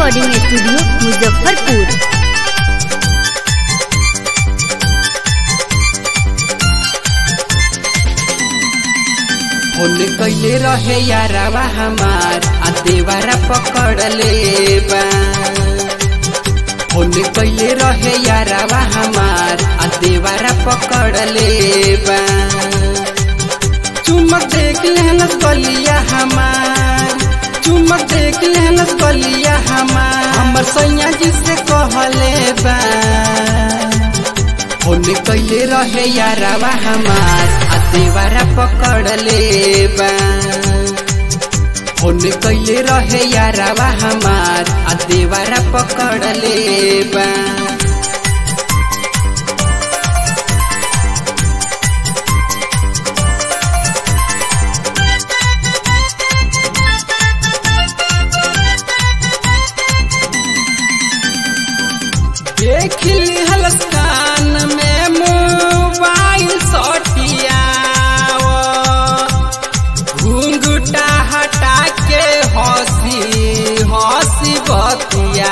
Recording studio Muzaffarpur. Phone कैले रहे यारावा हमार आ देवारा पकड़ ले बा। फोन कैले रहे यारावा हमार आ देवारा पकड़ ले बा। चुमक देख लेहलस गलिया हमार, चुमक देख लेहलस गलिया हमार, हमर सैया जी से कहले बा। फोन कैले रहे यारावा हमार आ देवारा पकड़ ले बा। फोन कैले रहे यारावा हमार आ देवारा पकड़ ले बा। देख लिहलस कान में मोबाइल सटिया, घूंघटा हटा के हंसी हंसी बतिया।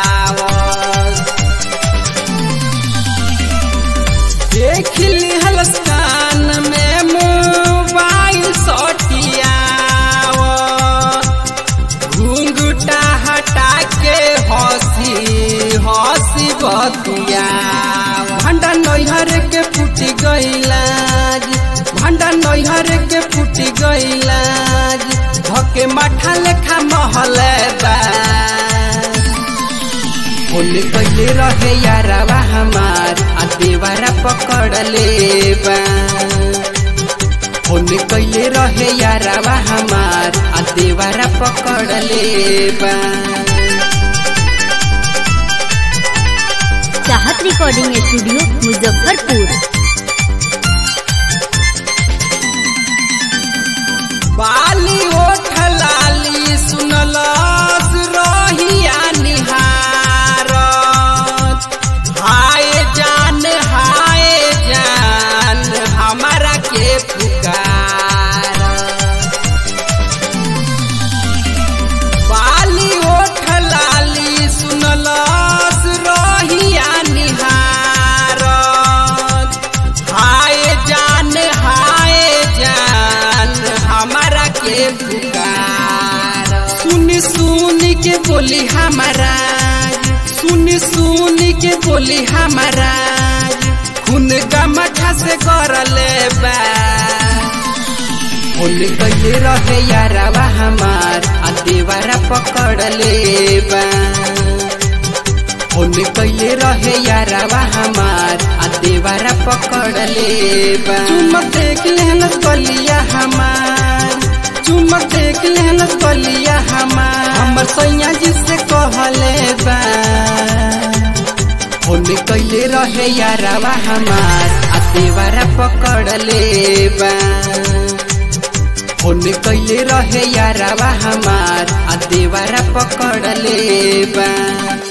देख लिहलस कान में मोबाइल सटिया, घूंघटा हटा के हंसी हंसी बतिया। भंडा नैहर के फूट गईलाज, भंडा नैहर के फूट गईलाज, धके माठा लेखा महले बा। फोन कैले रहे यारावा हमार आ देवारा पकड़ ले बा। फोन कैले रहे यारावा हमार आ देवारा पकड़ ले बा। चाहत रिकॉर्डिंग स्टूडियो मुजफ्फरपुर। बाली ओठ लाली सुनलस रहिया निहारत, हाय जान हमारा के पुकार। बाली ओठ लाली सुनलस रहिया निहारत, हाय जान हमारा के पुकार। सुनी सुनी के बोली हमारा, सुनी सुनी के बोली हमारा, खून का मठा से करले बा। फोन कैले रहे यारावा हमार आ देवारा पकड़ ले बा। फोन कैले रहे यारावा हमार आ देवारा पकड़ ले बा। चुमक देख लेहलस गलिया हमार, चुमक देख लेहलस गलिया हमार, हमर सैया जी से कहले बा। फोन कैले रहे यारावा हमार आ देवारा पकड़ ले बा। फोन कैले रहे यारावा हमार आ देवारा पकड़ ले बा।